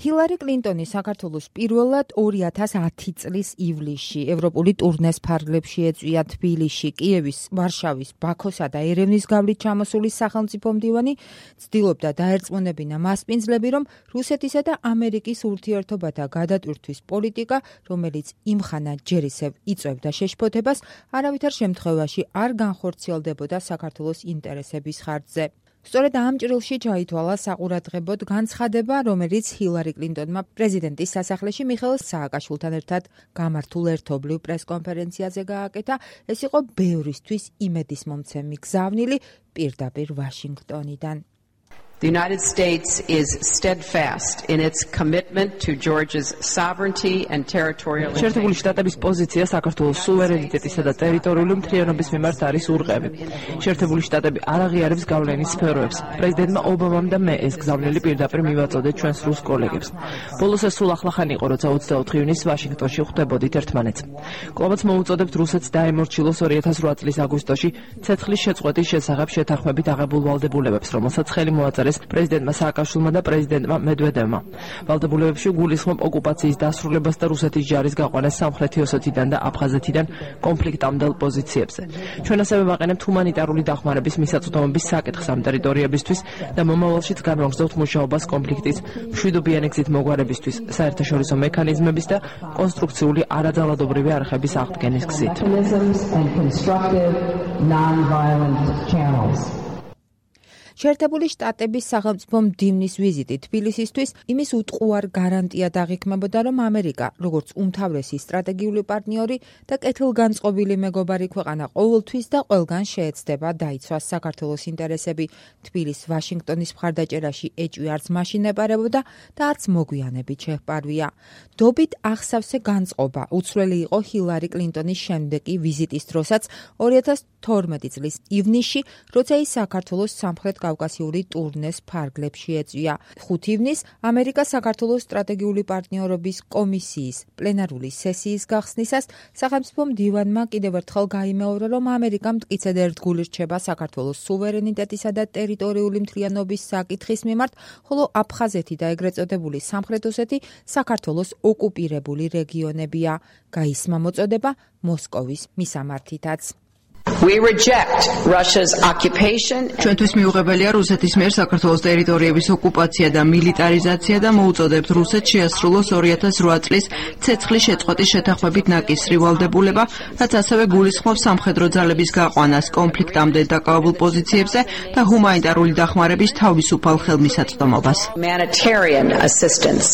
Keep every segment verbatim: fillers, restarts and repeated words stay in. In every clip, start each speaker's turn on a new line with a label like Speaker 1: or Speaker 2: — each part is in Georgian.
Speaker 1: ჰილარი კლინტონი საქართველოს პირველად ორი ათას ათი წლის ივლისში ევროპული ტურნეს ფარგლებში ეწვია თბილისში, კიევის, ვარშავის, ბაქოსა და ერევნის გავლით ჩამოსული სახელმწიფო მდივანი ცდილობდა დაერწმუნებინა მასპინძლები, რომ რუსეთისა და ამერიკის ურთიერთობათა გადატვირთვის პოლიტიკა, რომელიც იმხანა ჯერ ისევ იწვევდა შეშფოთებას, არავითარ შემთხვევაში არ განხორციელდებოდა საქართველოს ინტერესების ხარჯზე. სწორედ ამ ჭრილში ჩაითვალა საყურადღებოდ განცხადება, რომელიც ჰილარი კლინტონმა პრეზიდენტის სასახლეში მიხეილ სააკაშვილთან ერთად გამართულ ერთობლივ პრესკონფერენციაზე გააკეთა. ეს იყო ბევრისთვის იმედისმომცემი გზავნილი პირდაპირ ვაშინგტონიდან.
Speaker 2: The United States is steadfast in its commitment to Georgia's sovereignty and territorial integrity.
Speaker 3: შეერთებული შტატების პოზიცია საქართველოს სუვერენიტეტისა და ტერიტორიული მთლიანობის მიმართ არის ურყევი. შეერთებული შტატები არ აღიარებს გავლენის სფეროებს. პრეზიდენტმა ობამამ და მე ეს გზავნილი პირდაპირ მივაწოდეთ ჩვენს რუს კოლეგებს. ბოლოს ეს სულ ახლახანი იყო, როცა ოცდაოთხი ივნისს ვაშინგტონში ხვდებოდით ერთმანეთს. კვლავაც მოუწოდებთ რუსეთს დაემორჩილოს ორი ათას რვა წლის აგვისტოში ცეცხლის შეწყვეტის შესახებ შეთანხმებით აღებულ ვალდებულებებს, რომელსაც ხელი მოაწერეს პრეზიდენტმა სააკაშვილმა და პრეზიდენტმა მედვედევმა. ვალდებულებებში გულისხმობ ოკუპაციის დასრულებას და რუსეთის ჯარის გაყვანას სამხრეთი ოსეთიდან და აფხაზეთიდან კონფლიქტამდელ პოზიციებზე. ჩვენ ასევე ვაყენებთ ჰუმანიტარული დახმარების მისაწვდომობის საკითხს ამ ტერიტორიებისთვის და მომავალშიც განვაგრძობთ მუშაობას კონფლიქტის მშვიდობიანი გზით მოგვარებისთვის, საერთაშორისო მექანიზმების და კონსტრუქციული არაძალადობრივი არხების აღდგენის გზით.
Speaker 1: შეერთებული შტატების სახელმწიფო მდივნის ვიზიტი თბილისისთვის იმის უტყუარ გარანტია დაღიქმებოდა, რომ ამერიკა, როგორც უმთავრესი სტრატეგიული პარტნიორი და კეთილგანწყობილი მეგობარი ქვეყანა, ყოველთვის და ყველგან შეეცდება დაიცვას საქართველოს ინტერესები. თბილისს ვაშინგტონის მხარდაჭერაში ეჭვი არც მაშინ ეპარებოდა და არც მოგვიანებით შეჰპარვია. დობით აღსავსე განწყობა უცვლელი იყო ჰილარი კლინტონის შემდეგი ვიზიტის დროსაც ორი ათას თორმეტი წლის ივნისში, როცა ის საქართველოს სამხრეთ კავკასიური ტურნეს ფარგლებში ეწვია. ხუთი ივნისს ამერიკა საქართველოს სტრატეგიული პარტნიორობის კომისიის პლენარული სესიის გახსნისას სახელმწიფო მდივანმა კიდევ ერთხელ გაიმეორა, რომ ამერიკა მტკიცედ ერთგული რჩება საქართველოს სუვერენიტეტისა და ტერიტორიული მთლიანობის საკითხის მიმართ, ხოლო აფხაზეთი და ეგრეთ წოდებული სამხრეთ ოსეთი საქართველოს ოკუპირებული რეგიონებია. გაისმა მოწოდება მოსკოვის მისამართითაც.
Speaker 2: We reject Russia's occupation.
Speaker 4: ჩვენთვის მიუღებელია რუსეთის მიერ საქართველოს ტერიტორიების ოკუპაცია და მილიტარიზაცია და მოუწოდებთ რუსეთს შეასრულოს ორი ათას რვა წლის ცეცხლის შეწყვეტის შეთანხმებით ნაკისრი ვალდებულება, რაც ასევე გულისხმობს სამხედრო ძალების გაყვანას კონფლიქტამდე დაკავებულ პოზიციებზე და ჰუმანიტარული დახმარების თავისუფალ ხელმისაწვდომობას.
Speaker 2: Humanitarian assistance.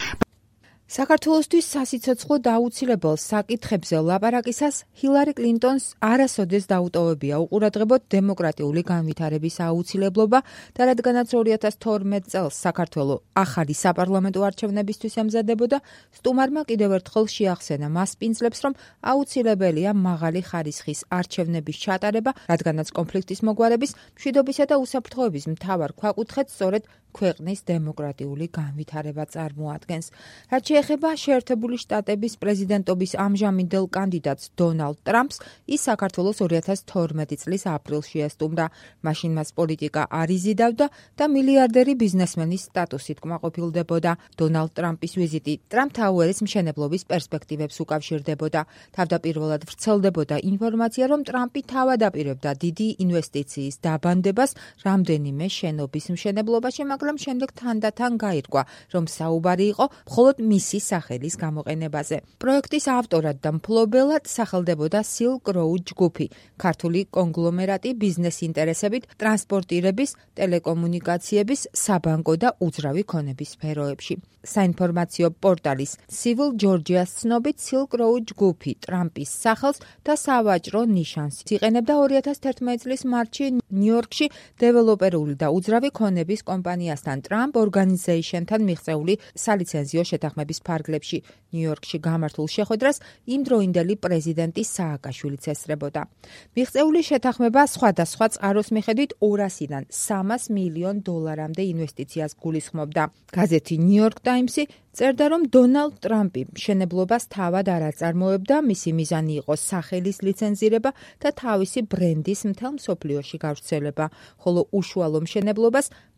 Speaker 1: საქართველოსთვის სასიცოცხლო დაუცილებელ საკითხებზე ლაპარაკისას ჰილარი კლინტონს არასოდეს დაუტოვებია უყურადღებოდ დემოკრატიული განვითარების აუცილებლობა და რადგანაც ორი ათას თორმეტ წელს საქართველო ახალი საპარლამენტო არჩევნებისთვის ემზადებოდა, სტუმარმა კიდევ ერთხელ შეახსენა მასპინძლებს, რომ აუცილებელია მაღალი ხარისხის არჩევნების ჩატარება, რადგანაც კონფლიქტის მოგვარების, მშვიდობისა და უსაფრთხოების მთავარ ქვაკუთხედს სწორედ ქვეყნის დემოკრატიული განვითარება წარმოადგენს. რაც შეეხება შეერთებული შტატების პრეზიდენტობის ამჟამინდელ კანდიდატს დონალდ ტრამპს, ის საქართველოს ორი ათას თორმეტი წლის აპრილში ესტუმრა. მაშინ მას პოლიტიკა არ იზიდავდა და მილიარდერი ბიზნესმენის სტატუსით კმაყოფილდებოდა. დონალდ ტრამპის ვიზიტი ტრამპ ტაუერის მშენებლობის პერსპექტივებს უკავშირდებოდა. თავდაპირველად ვრცელდებოდა ინფორმაცია, რომ ტრამპი თავადაპირებდა დიდი ინვესტიციის დაბანდებას რამდენიმე შენობის მშენებლობაში, მაგრამ შემდეგ თანდათან გაირკვა, რომ საუბარი იყო მხოლოდ მისი სახელის გამოყენებაზე. პროექტის ავტორად და მფლობელად სახელდებოდა Silk Road ჯგუფი, ქართული კონგლომერატი ბიზნეს ინტერესებით ტრანსპორტირების, ტელეკომუნიკაციების, საბანკო და უძრავი ქონების სფეროებში. საინფორმაციო პორტალის Civil Georgia-ს ცნობით Silk Road ჯგუფი ტრამპის სახელს და სავაჭრო ნიშანს იყენებდა ორი ათას თერთმეტი წლის მარტში ნიუ-იორკში დეველოპერული და უძრავი ქონების კომპანიასთან Trump Organization-თან მიღწეული სალიცენზიო შეთანხმების ფარგლებში. ნიუ-იორკში გამართულ შეხვედრას იმდროინდელი პრეზიდენტი სააკაშვილიც ესწრებოდა. მიღწეული შეთანხმება სხვადასხვა წყაროს მიხედვით ორასიდან სამას მილიონ დოლარამდე ინვესტიციას გულისხმობდა. გაზეთი New York Times-ი წერდა, რომ დონალდ ტრამპი მშენებლობას თავად არ აწარმოებდა, მისი მიზანი იყო სახელის ლიცენზირება და თავისი ბრენდის მთელ მსოფლიოში გავრცელება, ხოლო უშუალო მშენებლობას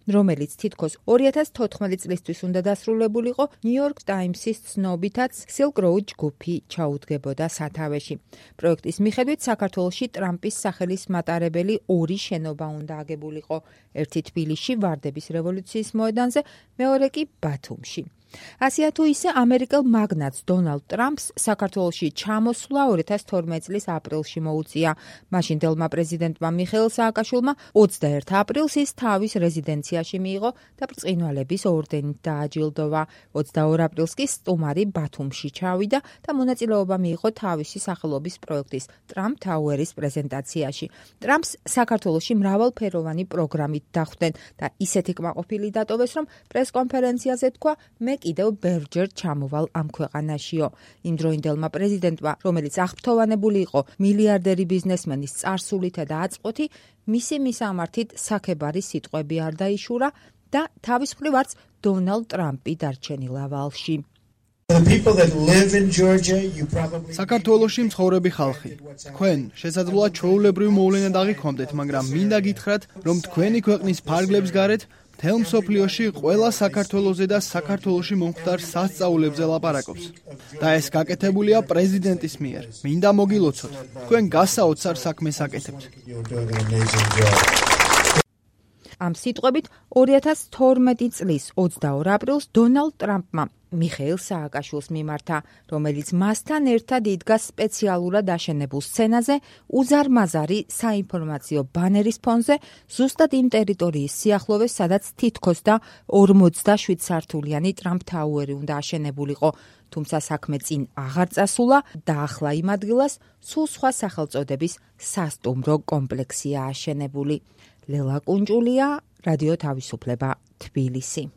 Speaker 1: რომელიც თითქოს ორი ათას თოთხმეტი წლისთვის უნდა დასრულებულიყო, ნიუ-იორკ ტაიმსის ცნობითაც Silk Road ჯგუფი ჩაუდგებოდა სათავეში. პროექტის მიხედვით საქართველოში ტრამპის სახელის მატარებელი ორი შენობა უნდა აგებულიყო, ერთი თბილისში ვარდების რევოლუციის მოედანზე, მეორე კი ბათუმში. ასეა თუ ისე ამერიკელ მაგნატს დონალდ ტრამპს საქართველოში ჩამოსვლა ორი ათას თორმეტი წლის აპრილში მოუწია. მაშინდელმა პრეზიდენტმა მიხეილ სააკაშვილმა ოცდაერთი აპრილს ის თავის რეზიდენციაში მიიღო და ბრწყინვალების ორდენით დააჯილდოვა. ოცდაორი აპრილს კი სტუმარი ბათუმში ჩავიდა და მონაწილეობა მიიღო თავისი სახელობის პროექტის ტრამპ თაუერის პრეზენტაციაში. ტრამპს საქართველოში მრავალფეროვანი პროგრამით დახვდნენ და ისეთი კმაყოფილი დატოვეს, რომ პრესკონფერენციაზე თქვა, მე კიდევ ბევრჯერ ჩამოვალ ამ ქვეყანაშიო. იმდროინდელმა პრეზიდენტმა, რომელიც აღფრთოვანებული იყო მილიარდერი ბიზნესმენის წარსულითა და აწყვეთი, მისი მისამართით საქებარი სიტყვები არ დაიშურა და თავის მხრივ არც დონალდ ტრამპი დარჩენილა ვალში.
Speaker 5: საქართველოში მცხოვრები ხალხი, თქვენ შესაძლოა ჩვეულებრივ მოვლენად აღიქვამდეთ, მაგრამ მინდა გითხრათ, რომ თქვენი ქვეყნის ფარგლებს გარეთ მთელ მსოფლიოში ყველა საქართველოზე და საქართველოში მომხდარ სასწაულებზე ლაპარაკობს. და ეს გაკეთებულია პრეზიდენტის მიერ. მინდა მოგილოცოთ, თქვენ გასაოცარ საქმეს აკეთებთ.
Speaker 1: ამ სიტყვებით ორი ათას თორმეტი წლის ოცდაორი აპრილს დონალდ ტრამპმა მიხეილ სააკაშვილს მიმართა, რომელიც მასთან ერთად იდგა სპეციალურად აშენებულ სცენაზე უზარმაზარი საინფორმაციო ბანერის ფონზე, ზუსტად იმ ტერიტორიის სიახლოვეს, სადაც თითქოს და ორმოცდაშვიდ სართულიანი ტრამპ თაუერი უნდა აშენებულიყო. თუმცა საქმე წინ აღარ წასულა და ახლა იმ ადგილას სულ სხვა სახელწოდების სასტუმრო კომპლექსია აშენებული. ლელა კუნჭულია, რადიო თავისუფლება, თბილისი.